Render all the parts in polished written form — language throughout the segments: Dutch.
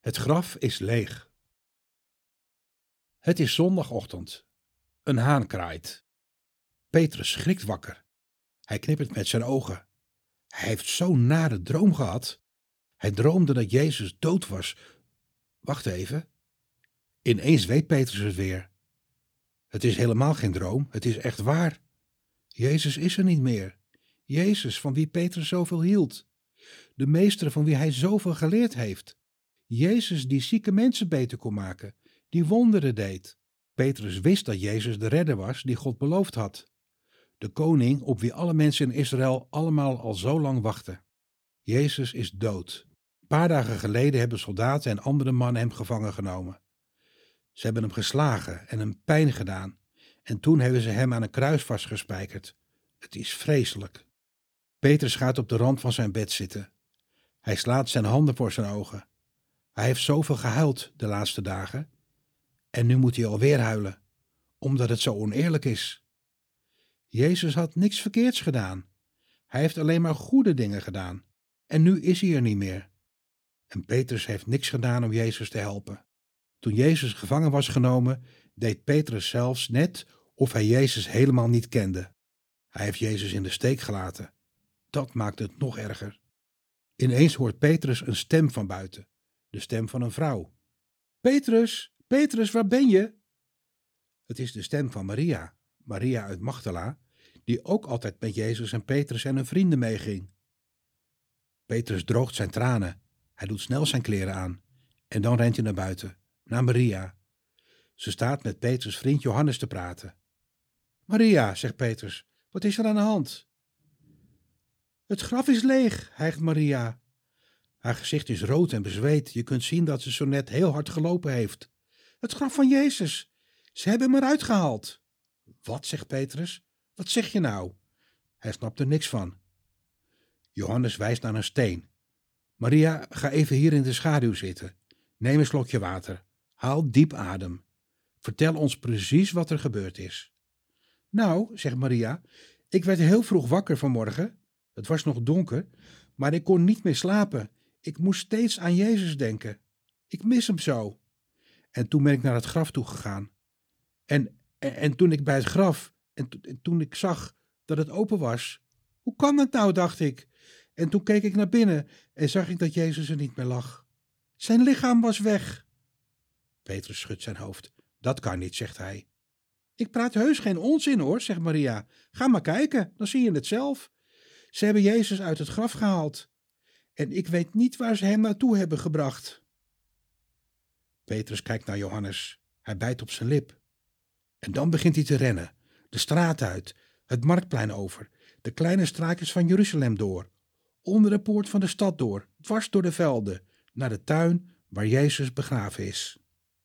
Het graf is leeg. Het is zondagochtend. Een haan kraait. Petrus schrikt wakker. Hij knippert met zijn ogen. Hij heeft zo'n nare droom gehad. Hij droomde dat Jezus dood was. Wacht even. Ineens weet Petrus het weer. Het is helemaal geen droom, het is echt waar. Jezus is er niet meer. Jezus, van wie Petrus zoveel hield. De meester van wie hij zoveel geleerd heeft. Jezus die zieke mensen beter kon maken, die wonderen deed. Petrus wist dat Jezus de redder was die God beloofd had. De koning op wie alle mensen in Israël allemaal al zo lang wachten. Jezus is dood. Een paar dagen geleden hebben soldaten en andere mannen hem gevangen genomen. Ze hebben hem geslagen en hem pijn gedaan. En toen hebben ze hem aan een kruis vastgespijkerd. Het is vreselijk. Petrus gaat op de rand van zijn bed zitten. Hij slaat zijn handen voor zijn ogen. Hij heeft zoveel gehuild de laatste dagen. En nu moet hij alweer huilen, omdat het zo oneerlijk is. Jezus had niks verkeerds gedaan. Hij heeft alleen maar goede dingen gedaan. En nu is hij er niet meer. En Petrus heeft niks gedaan om Jezus te helpen. Toen Jezus gevangen was genomen, deed Petrus zelfs net of hij Jezus helemaal niet kende. Hij heeft Jezus in de steek gelaten. Dat maakt het nog erger. Ineens hoort Petrus een stem van buiten. De stem van een vrouw. Petrus, Petrus, waar ben je? Het is de stem van Maria, Maria uit Magdala, die ook altijd met Jezus en Petrus en hun vrienden meeging. Petrus droogt zijn tranen. Hij doet snel zijn kleren aan. En dan rent hij naar buiten, naar Maria. Ze staat met Petrus' vriend Johannes te praten. Maria, zegt Petrus, wat is er aan de hand? Het graf is leeg, hijgt Maria. Haar gezicht is rood en bezweet. Je kunt zien dat ze zo net heel hard gelopen heeft. Het graf van Jezus. Ze hebben hem eruit gehaald. Wat, zegt Petrus? Wat zeg je nou? Hij snapt er niks van. Johannes wijst naar een steen. Maria, ga even hier in de schaduw zitten. Neem een slokje water. Haal diep adem. Vertel ons precies wat er gebeurd is. Nou, zegt Maria, ik werd heel vroeg wakker vanmorgen. Het was nog donker, maar ik kon niet meer slapen. Ik moest steeds aan Jezus denken. Ik mis hem zo. En toen ben ik naar het graf toegegaan. En toen ik bij het graf, en toen ik zag dat het open was. Hoe kan dat nou, dacht ik. En toen keek ik naar binnen en zag ik dat Jezus er niet meer lag. Zijn lichaam was weg. Petrus schudt zijn hoofd. Dat kan niet, zegt hij. Ik praat heus geen onzin hoor, zegt Maria. Ga maar kijken, dan zie je het zelf. Ze hebben Jezus uit het graf gehaald. En ik weet niet waar ze hem naartoe hebben gebracht. Petrus kijkt naar Johannes. Hij bijt op zijn lip. En dan begint hij te rennen. De straat uit, het marktplein over, de kleine straatjes van Jeruzalem door, onder de poort van de stad door, dwars door de velden, naar de tuin waar Jezus begraven is.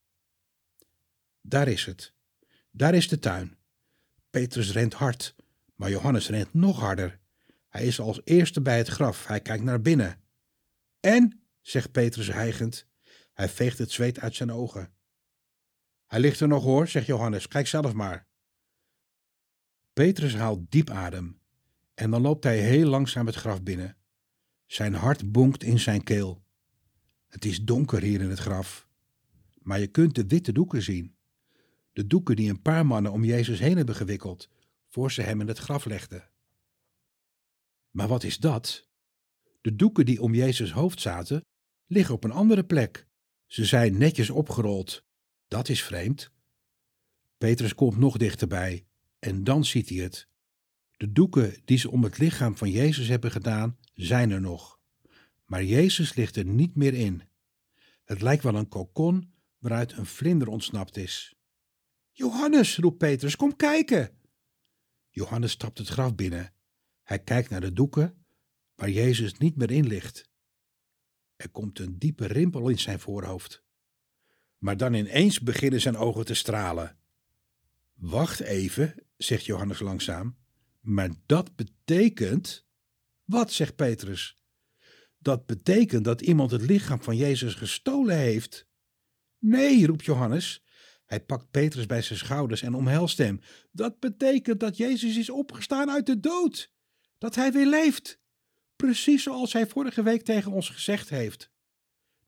Daar is het. Daar is de tuin. Petrus rent hard, maar Johannes rent nog harder. Hij is als eerste bij het graf. Hij kijkt naar binnen. En, zegt Petrus hijgend, hij veegt het zweet uit zijn ogen. Hij ligt er nog hoor, zegt Johannes, kijk zelf maar. Petrus haalt diep adem en dan loopt hij heel langzaam het graf binnen. Zijn hart bonkt in zijn keel. Het is donker hier in het graf, maar je kunt de witte doeken zien. De doeken die een paar mannen om Jezus heen hebben gewikkeld, voor ze hem in het graf legden. Maar wat is dat? De doeken die om Jezus' hoofd zaten, liggen op een andere plek. Ze zijn netjes opgerold. Dat is vreemd. Petrus komt nog dichterbij en dan ziet hij het. De doeken die ze om het lichaam van Jezus hebben gedaan, zijn er nog. Maar Jezus ligt er niet meer in. Het lijkt wel een kokon waaruit een vlinder ontsnapt is. Johannes, roept Petrus, kom kijken. Johannes stapt het graf binnen. Hij kijkt naar de doeken waar Jezus niet meer in ligt. Er komt een diepe rimpel in zijn voorhoofd. Maar dan ineens beginnen zijn ogen te stralen. Wacht even, zegt Johannes langzaam. Maar dat betekent... Wat, zegt Petrus? Dat betekent dat iemand het lichaam van Jezus gestolen heeft. Nee, roept Johannes. Hij pakt Petrus bij zijn schouders en omhelst hem. Dat betekent dat Jezus is opgestaan uit de dood. Dat hij weer leeft. Precies zoals hij vorige week tegen ons gezegd heeft.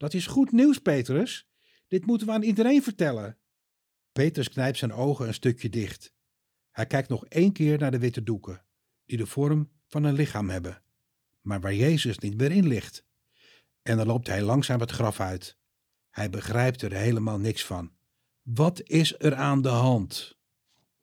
Dat is goed nieuws, Petrus. Dit moeten we aan iedereen vertellen. Petrus knijpt zijn ogen een stukje dicht. Hij kijkt nog 1 keer naar de witte doeken, die de vorm van een lichaam hebben, maar waar Jezus niet meer in ligt. En dan loopt hij langzaam het graf uit. Hij begrijpt er helemaal niks van. Wat is er aan de hand?